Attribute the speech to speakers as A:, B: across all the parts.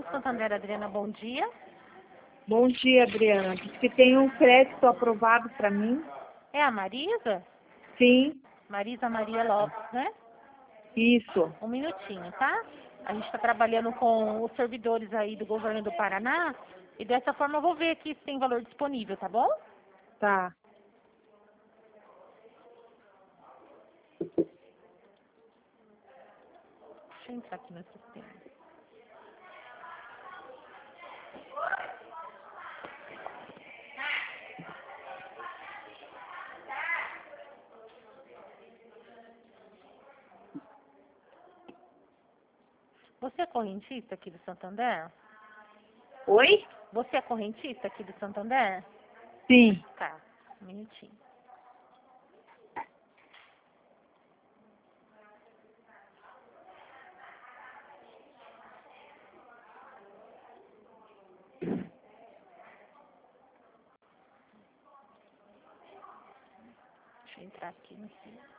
A: Santander, Adriana, bom dia.
B: Bom dia, Adriana. Diz que tem um crédito aprovado para mim.
A: É a Marisa?
B: Sim,
A: Marisa Maria Lopes, né?
B: isso.
A: Um minutinho, tá? A gente está trabalhando com os servidores aí do governo do Paraná e dessa forma eu vou ver aqui se tem valor disponível, tá bom?
B: Tá.
A: Deixa eu entrar aqui no sistema. Você é correntista aqui do Santander?
B: Oi?
A: Você é correntista aqui do Santander?
B: Sim.
A: Tá, um minutinho. Deixa eu entrar aqui no sistema.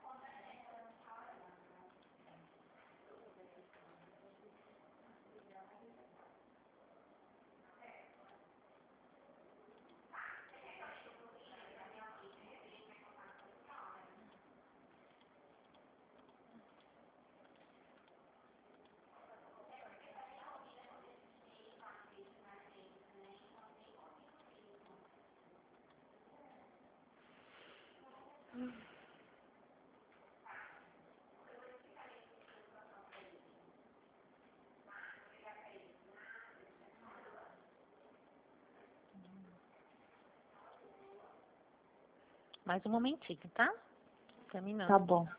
A: Mais um momentinho, tá? Terminando.
B: Tá bom.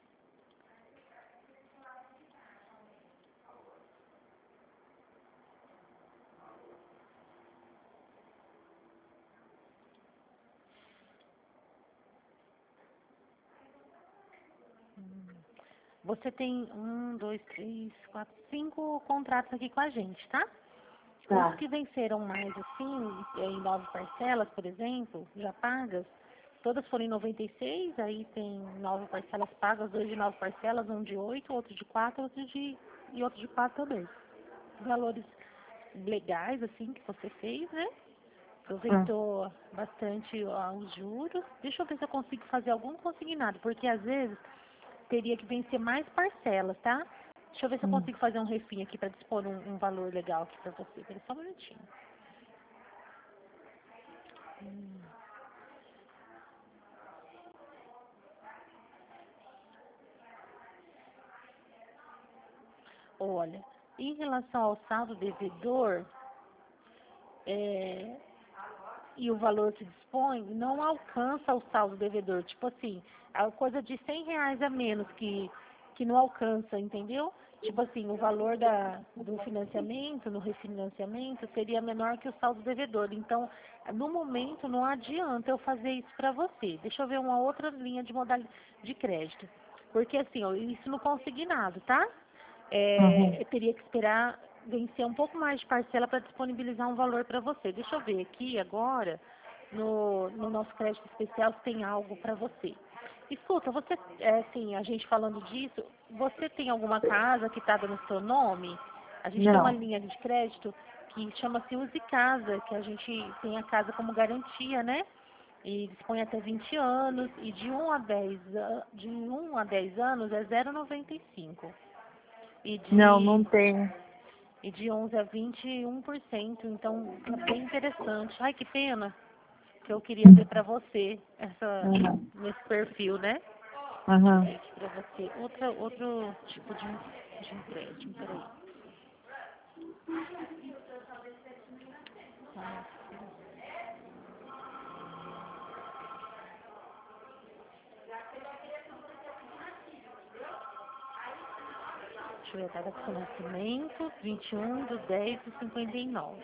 A: Você tem 1, 2, 3, 4, 5 contratos aqui com a gente, tá?
B: Tá.
A: Os que venceram mais assim, em 9 parcelas, por exemplo, já pagas, todas foram em 96, aí tem 9 parcelas pagas, 2 de 9 parcelas, um de 8, outro de 4, e outro de 4 também. Valores legais, assim, que você fez, né? Aproveitou bastante os juros. Deixa eu ver se eu consigo fazer algum consignado, porque às vezes teria que vencer mais parcelas, tá? Deixa eu ver se eu consigo fazer um refim aqui para dispor um valor legal aqui para você. Espera só um minutinho. Olha, em relação ao saldo devedor, e o valor que dispõe, não alcança o saldo devedor. Tipo assim, é coisa de R$ 100 a menos que não alcança, entendeu? Tipo assim, o valor do financiamento, no refinanciamento, seria menor que o saldo devedor. Então, no momento, não adianta eu fazer isso para você. Deixa eu ver uma outra linha de modalidade de crédito. Porque assim, ó, isso no consignado, tá? Eu teria que esperar vencer um pouco mais de parcela para disponibilizar um valor para você. Deixa eu ver aqui agora, no nosso crédito especial, se tem algo para você. Escuta, você, assim, a gente falando disso, você tem alguma casa que está no seu nome? A gente tem uma
B: Não.
A: linha de crédito que chama-se Use Casa, que a gente tem a casa como garantia, né? E dispõe até 20 anos, e de 1 a 10 anos é 0,95. E
B: Não,
A: de,
B: não tenho.
A: e de 11 a 21%, então é bem interessante. Ai, que pena que eu queria ver para você nesse perfil, né? Deixa eu
B: Aham.
A: ver aqui para você. Outro tipo de empréstimo, peraí. Deixa eu ver a data do seu nascimento, 21/10/59.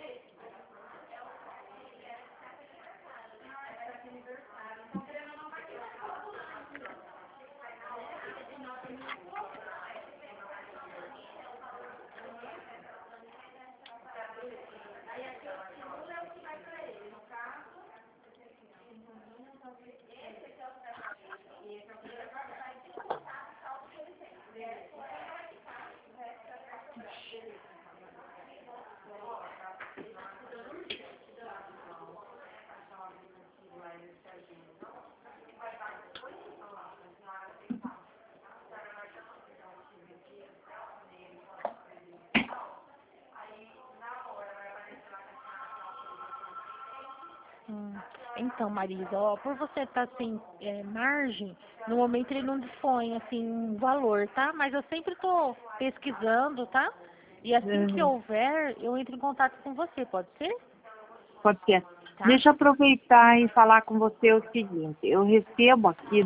A: Então, Marisa, ó, por você estar sem margem, no momento ele não dispõe, assim, um valor, tá? Mas eu sempre estou pesquisando, tá? E assim que
B: Uhum.
A: houver, eu entro em contato com você, pode ser?
B: Pode ser.
A: Tá?
B: Deixa eu aproveitar e falar com você o seguinte. Eu recebo aqui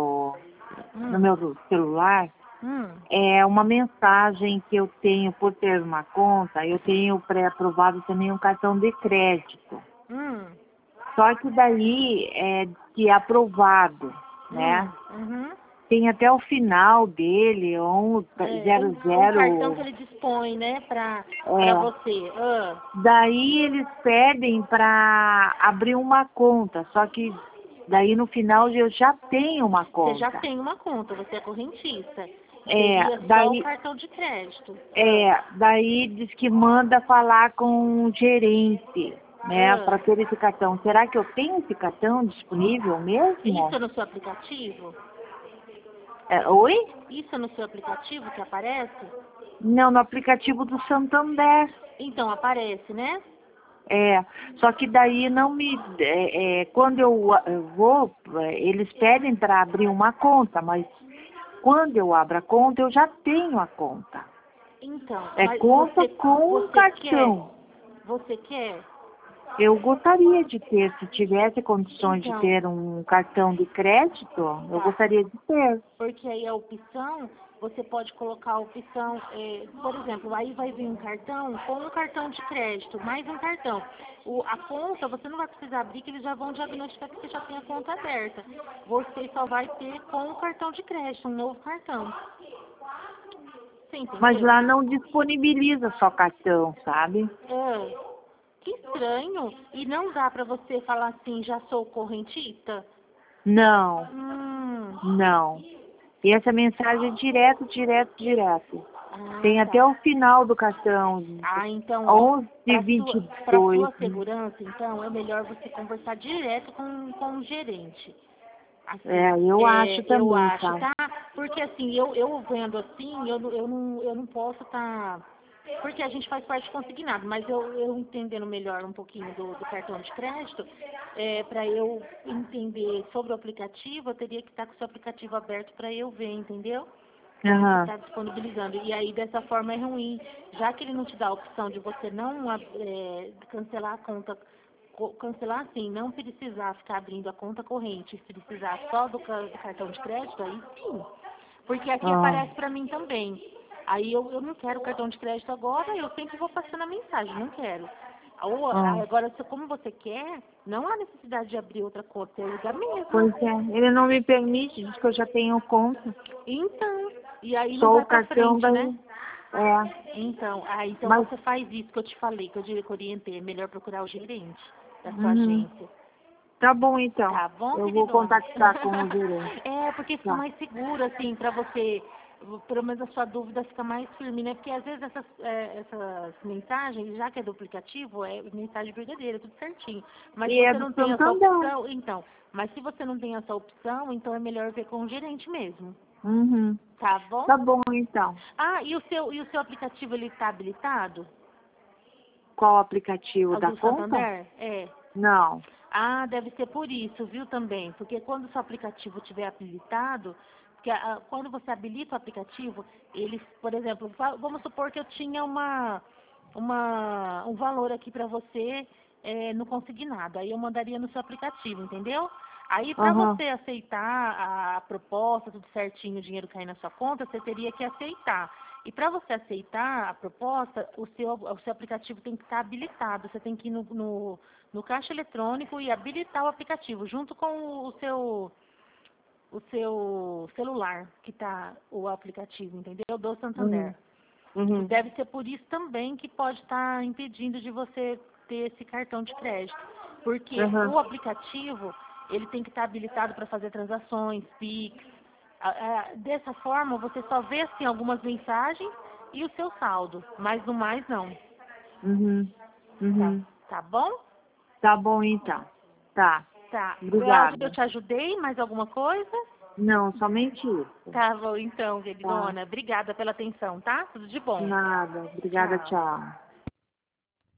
B: no
A: Hum,
B: meu celular
A: hum,
B: uma mensagem que eu tenho por ter uma conta. Eu tenho pré-aprovado também um cartão de crédito.
A: hum,
B: Só que daí é que é aprovado, né?
A: uhum.
B: Tem até o final dele,
A: É, um cartão que
B: 00.
A: ele dispõe, né, pra
B: É.
A: você. Ah,
B: Daí eles pedem para abrir uma conta, só que daí no final eu já tenho uma
A: você já
B: conta.
A: tem uma conta, você é correntista.
B: É,
A: Seria só o
B: daí,
A: cartão de crédito. Ah,
B: daí diz que manda falar com o gerente, né,
A: ah.
B: para ter esse cartão. Será que eu tenho esse cartão disponível
A: Isso
B: mesmo?
A: é no seu aplicativo?
B: Oi?
A: Isso é no seu aplicativo que aparece?
B: Não, no aplicativo do Santander.
A: Então, aparece, né?
B: Só que daí não me. Quando eu vou, eles pedem para abrir uma conta, mas quando eu abro a conta, eu já tenho a conta.
A: Então,
B: É
A: mas
B: conta com um
A: você quer?
B: cartão.
A: Você quer?
B: Eu gostaria de ter, se tivesse condições de
A: Então,
B: ter um cartão de crédito, eu
A: tá.
B: gostaria de ter.
A: Porque aí a opção, você pode colocar a opção, por exemplo, aí vai vir um cartão com um cartão de crédito, mais um cartão. A conta, você não vai precisar abrir, que eles já vão diagnosticar que você já tem a conta aberta. Você só vai ter com o cartão de crédito, um novo cartão. Você
B: Mas
A: entendeu?
B: lá não disponibiliza só cartão, sabe?
A: É, que estranho. E não dá pra você falar assim, já sou correntista?
B: Não,
A: Hum,
B: não. E essa mensagem é direto, direto, direto.
A: ah,
B: Tem
A: tá.
B: até o final do cartão,
A: Ah, então, ó,
B: 11 e
A: para
B: 22.
A: sua segurança, então, é melhor você conversar direto com o gerente. Assim,
B: Eu acho
A: eu
B: também,
A: acho,
B: tá?
A: tá? Porque assim, eu vendo assim, eu não posso estar. Porque a gente faz parte consignado, mas eu entendendo melhor um pouquinho do cartão de crédito, para eu entender sobre o aplicativo, eu teria que estar com o seu aplicativo aberto para eu ver, entendeu? Como que
B: Aham.
A: está disponibilizando. E aí, dessa forma, é ruim. Já que ele não te dá a opção de você não cancelar a conta, cancelar assim, não precisar ficar abrindo a conta corrente, precisar só do cartão de crédito, aí sim. Porque aqui
B: Ah.
A: aparece para mim também. Aí eu não quero cartão de crédito agora, eu sempre vou passando a mensagem, não quero. Ou,
B: Ah.
A: agora, como você quer, não há necessidade de abrir outra conta, você usa a mesma.
B: Pois é, ele não me permite, diz que eu já tenho conta.
A: Então, e aí não
B: Só
A: vai
B: o
A: para
B: cartão
A: frente, né?
B: daí.
A: Então
B: Mas,
A: você faz isso que eu te falei, que eu orientei. É melhor procurar o gerente da sua
B: uhum.
A: agência.
B: Tá bom então.
A: Tá bom,
B: Eu vou
A: queridona?
B: contactar com o gerente.
A: Porque fica
B: Tá.
A: mais seguro, assim, pra você, pelo menos a sua dúvida fica mais firme, né? Porque às vezes essas mensagens, já que é do aplicativo, é mensagem verdadeira, tudo certinho. Mas se
B: E é
A: você
B: do
A: não tem essa
B: Santander.
A: opção, então, mas se você não tem essa opção, então é melhor ver com o gerente mesmo.
B: Uhum.
A: Tá bom?
B: Tá bom então.
A: Ah, e o seu aplicativo, ele tá habilitado?
B: Qual o aplicativo
A: O
B: da
A: do
B: conta?
A: Santander? É.
B: Não.
A: Ah, deve ser por isso, viu, também. Porque quando o seu aplicativo estiver habilitado, porque, quando você habilita o aplicativo, ele, por exemplo, vamos supor que eu tinha um valor aqui para você no consignado. Aí eu mandaria no seu aplicativo, entendeu? Aí, para
B: Aham.
A: você aceitar a proposta, tudo certinho, o dinheiro cair na sua conta, você teria que aceitar. E para você aceitar a proposta, o seu aplicativo tem que estar habilitado. Você tem que ir no caixa eletrônico e habilitar o aplicativo, junto com o seu celular, que está o aplicativo, entendeu? Do
B: Uhum.
A: Santander.
B: Uhum.
A: Deve ser por isso também que pode estar impedindo de você ter esse cartão de crédito. Porque
B: Uhum.
A: o aplicativo, ele tem que estar habilitado para fazer transações, Pix. Dessa forma, você só vê assim algumas mensagens e o seu saldo, mas no mais não.
B: Uhum.
A: Tá,
B: Uhum.
A: tá bom?
B: Tá bom então. Tá.
A: Tá. Eu acho que eu
B: Obrigada.
A: te ajudei. Mais alguma coisa?
B: Não, somente isso.
A: Tá bom, então,
B: Tá.
A: queridona. Obrigada pela atenção, tá? Tudo de bom.
B: Nada. Obrigada,
A: Tchau.
B: tchau.